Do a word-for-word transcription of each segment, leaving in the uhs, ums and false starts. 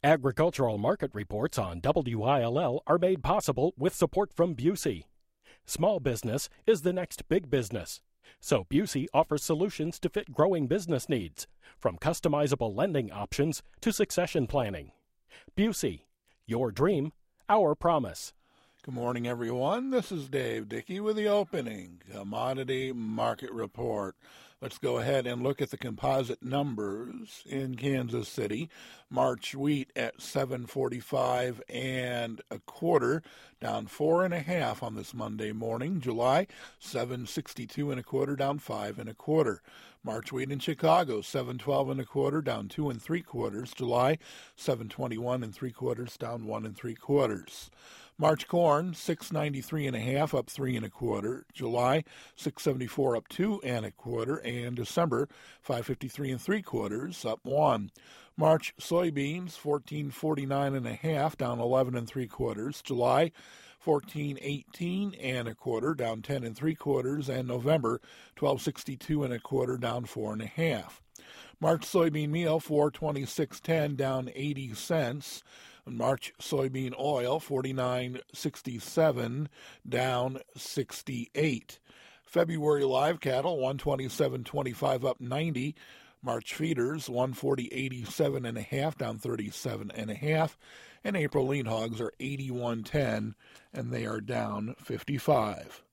Agricultural market reports on W I L L are made possible with support from Busey. Small business is the next big business. So Busey offers solutions to fit growing business needs, from customizable lending options to succession planning. Busey, your dream, our promise. Good morning, everyone. This is Dave Dickey with the opening commodity market report. Let's go ahead and look at the composite numbers in Kansas City. March wheat at seven forty-five and a quarter, down four and a half on this Monday morning. July seven sixty-two and a quarter, down five and a quarter. March wheat in Chicago seven twelve and a quarter, down two and three quarters. July seven twenty-one and three quarters, down one and three quarters. March corn six ninety-three and a half, up three and a quarter. July six seventy-four, up two and a quarter, and December five fifty-three and three quarters, up one. March soybeans fourteen forty-nine and a half, down eleven and three quarters. July fourteen eighteen and a quarter, down ten and three quarters, and November twelve sixty-two and a quarter, down four and a half. March soybean meal four twenty-six ten, down eighty cents. March soybean oil forty-nine sixty-seven, down sixty-eight. February live cattle one twenty-seven twenty-five, up ninety. March feeders one forty eighty-seven and a half, down thirty-seven and a half. And April lean hogs are eighty-one ten, and they are down fifty-five.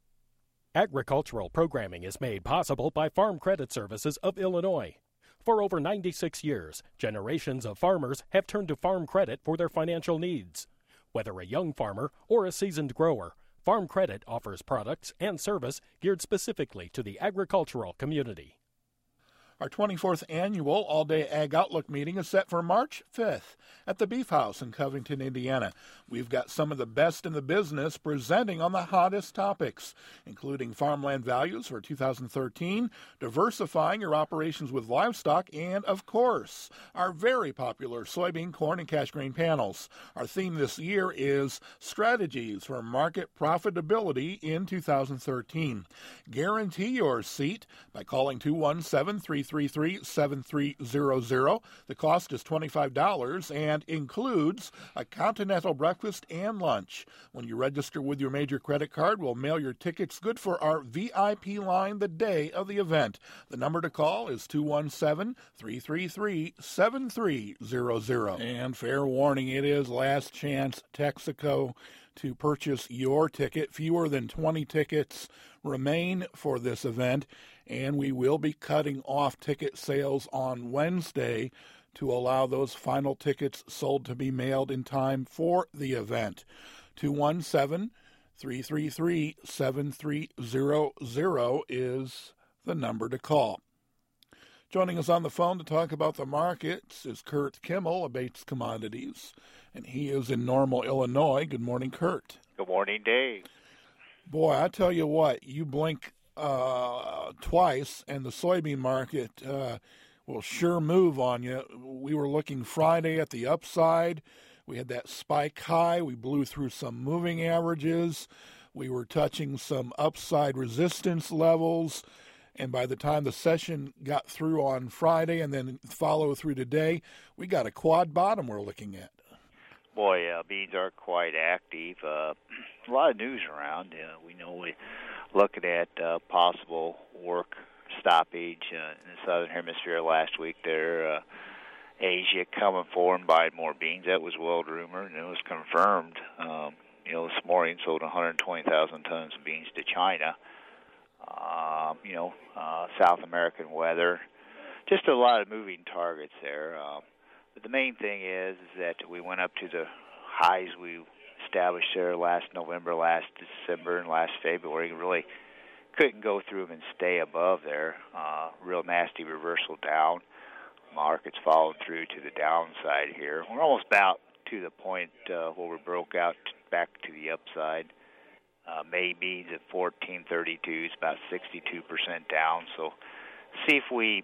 Agricultural programming is made possible by Farm Credit Services of Illinois. For over ninety-six years, generations of farmers have turned to Farm Credit for their financial needs. Whether a young farmer or a seasoned grower, Farm Credit offers products and service geared specifically to the agricultural community. Our twenty-fourth annual All-Day Ag Outlook meeting is set for March fifth at the Beef House in Covington, Indiana. We've got some of the best in the business presenting on the hottest topics, including farmland values for two thousand thirteen, diversifying your operations with livestock, and, of course, our very popular soybean, corn, and cash grain panels. Our theme this year is Strategies for Market Profitability in two thousand thirteen. Guarantee your seat by calling two one seven, three three three, seven three zero zero. The cost is twenty-five dollars and includes a continental breakfast and lunch. When you register with your major credit card, we'll mail your tickets good for our V I P line the day of the event. The number to call is two one seven, three three three, seven three zero zero. And fair warning, it is last chance Texaco to purchase your ticket. Fewer than twenty tickets remain for this event, and we will be cutting off ticket sales on Wednesday to allow those final tickets sold to be mailed in time for the event. two one seven, three three three, seven three zero zero is the number to call. Joining us on the phone to talk about the markets is Kurt Kimmel of Bates Commodities, and he is in Normal, Illinois. Good morning, Kurt. Good morning, Dave. Boy, I tell you what, you blink uh, twice, and the soybean market uh, will sure move on you. We were looking Friday at the upside. We had that spike high. We blew through some moving averages. We were touching some upside resistance levels. And by the time the session got through on Friday and then follow through today, we got a quad bottom we're looking at. Boy, uh, beans are quite active. Uh, a lot of news around. Uh, we know we're looking at uh, possible work stoppage uh, in the southern hemisphere last week there. Uh, Asia coming forward and buying more beans. That was well rumored, and it was confirmed. Um, you know, this morning sold one hundred twenty thousand tons of beans to China. Um, you know, uh, South American weather, just a lot of moving targets there. Um, but the main thing is, is that we went up to the highs we established there last November, last December, and last February. Really couldn't go through them and stay above there. Uh, real nasty reversal down. Market's followed through to the downside here. We're almost about to the point uh, where we broke out back to the upside. Uh, May beans at fourteen thirty-two is about sixty-two percent down. So see if we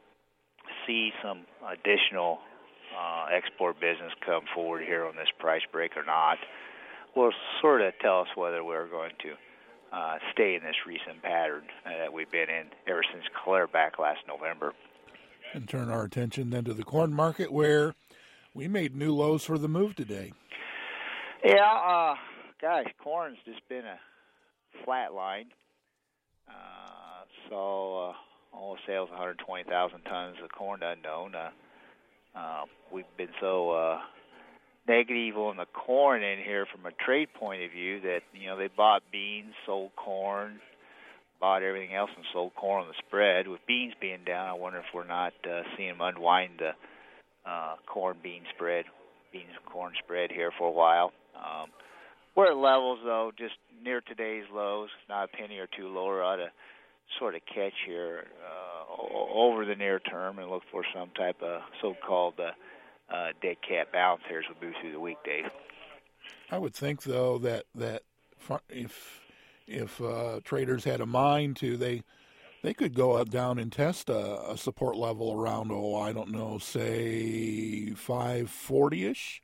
see some additional uh, export business come forward here on this price break or not. Will sort of tell us whether we're going to uh, stay in this recent pattern uh, that we've been in ever since clear back last November. And turn our attention then to the corn market, where We made new lows for the move today. Yeah, uh, gosh, corn's just been a flat line. Uh, so uh, all sales one hundred twenty thousand tons of corn unknown. Uh, uh, we've been so uh, negative on the corn in here from a trade point of view that, you know, they bought beans, sold corn, bought everything else and sold corn on the spread. With beans being down, I wonder if we're not uh, seeing them unwind the uh, corn-bean spread, beans-corn spread here for a while. Um, we're at levels, though, just near today's lows, not a penny or two lower. Ought to sort of catch here uh, over the near term and look for some type of so-called uh, uh, dead cat bounce here as we move through the weekdays. I would think, though, that that if if uh, traders had a mind to, they they could go up, down and test a, a support level around, oh, I don't know, say five forty-ish.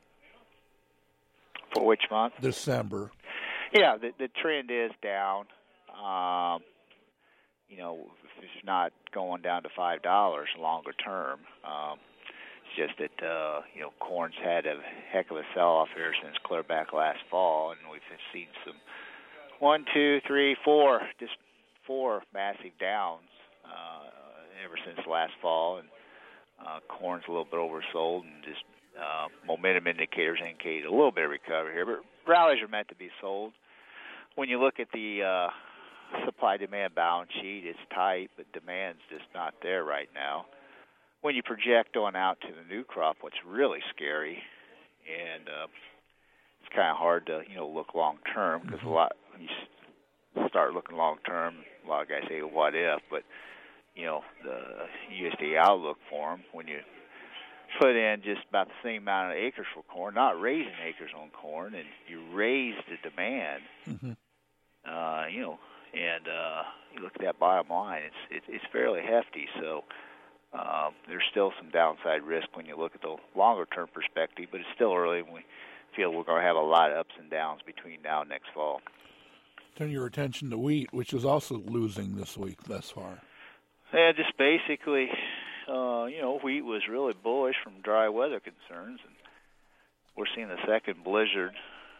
For which month? December. Yeah, the the trend is down. Um, you know, it's not going down to five dollars longer term. Um, it's just that uh, you know, corn's had a heck of a sell-off here since clear back last fall, and we've seen some one, two, three, four, just four massive downs uh, ever since last fall, and uh, corn's a little bit oversold, and just uh, momentum indicators indicate a little bit of recovery here, but rallies are meant to be sold. When you look at the uh, supply-demand balance sheet, it's tight, but demand's just not there right now. When you project on out to the new crop, what's really scary, and uh, it's kind of hard to, you know, look long-term, because a lot, when you start looking long-term, a lot of guys say, what if, but, you know, the U S D A outlook for them, when you put in just about the same amount of acres for corn, not raising acres on corn, and you raise the demand, mm-hmm. uh, you know, and uh, you look at that bottom line, it's it, it's fairly hefty. So uh, there's still some downside risk when you look at the longer-term perspective, but it's still early, and we feel we're going to have a lot of ups and downs between now and next fall. Turn your attention to wheat, which is also losing this week thus far. Yeah, just basically... Uh, you know, wheat was really bullish from dry weather concerns, and we're seeing the second blizzard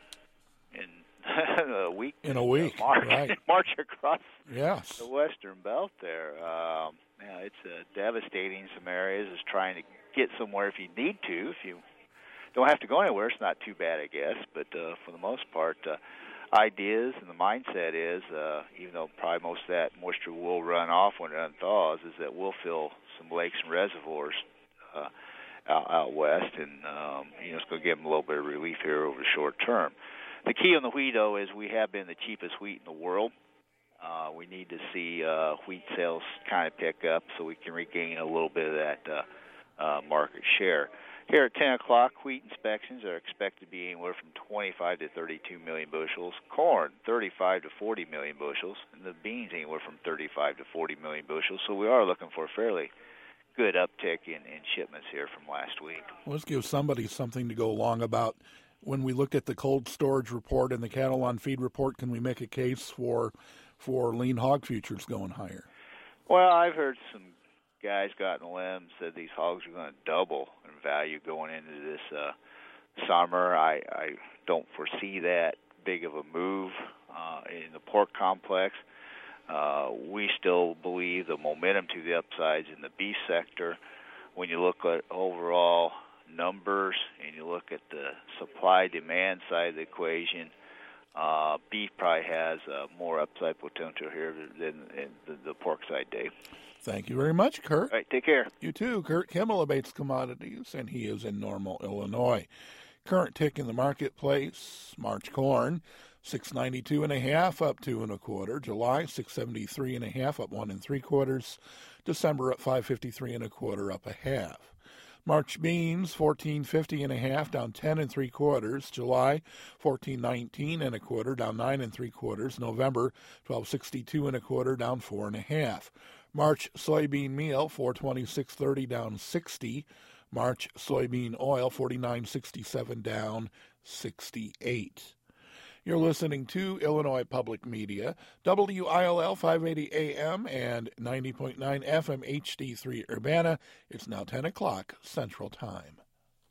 in a week. In a week, March, right. March across yes. the western belt there. Um, yeah, it's uh, devastating some areas. It's trying to get somewhere if you need to. If you don't have to go anywhere, it's not too bad, I guess. But uh, for the most part, uh, ideas and the mindset is, uh, even though probably most of that moisture will run off when it unthaws, is that we'll fill some lakes and reservoirs uh, out, out west, and um, you know, it's going to give them a little bit of relief here over the short term. The key on the wheat, though, is we have been the cheapest wheat in the world. Uh, we need to see uh, wheat sales kind of pick up so we can regain a little bit of that uh, uh, market share. Here at ten o'clock, wheat inspections are expected to be anywhere from twenty-five to thirty-two million bushels, corn thirty-five to forty million bushels, and the beans anywhere from thirty-five to forty million bushels. So we are looking for a fairly good uptick in, in shipments here from last week. Let's give somebody something to go along about. When we looked at the cold storage report and the cattle on feed report, can we make a case for for lean hog futures going higher? Well, I've heard some guys got in a limb, said these hogs are going to double in value going into this uh, summer. I, I don't foresee that big of a move uh, in the pork complex. Uh, we still believe the momentum to the upsides in the beef sector. When you look at overall numbers and you look at the supply-demand side of the equation, uh, beef probably has uh, more upside potential here than, than the, the pork side, Dave. Thank you very much, Kurt. All right, take care. You too. Kurt Kimmel of Bates Commodities, and he is in Normal, Illinois. Current tick in the marketplace, March corn, six ninety-two and a half, up two and a quarter. July, six seventy-three and a half, up one and three quarters. December, up five fifty-three and a quarter, up a half. March beans, fourteen fifty and a half, down ten and three quarters. July, fourteen nineteen and a quarter, down nine and three quarters. November, twelve sixty-two and a quarter, down four and a half. March soybean meal, four twenty-six thirty, down sixty. March soybean oil, forty-nine sixty-seven, down sixty-eight. You're listening to Illinois Public Media, W I L L five eighty A M and ninety point nine F M H D three Urbana. It's now ten o'clock Central Time.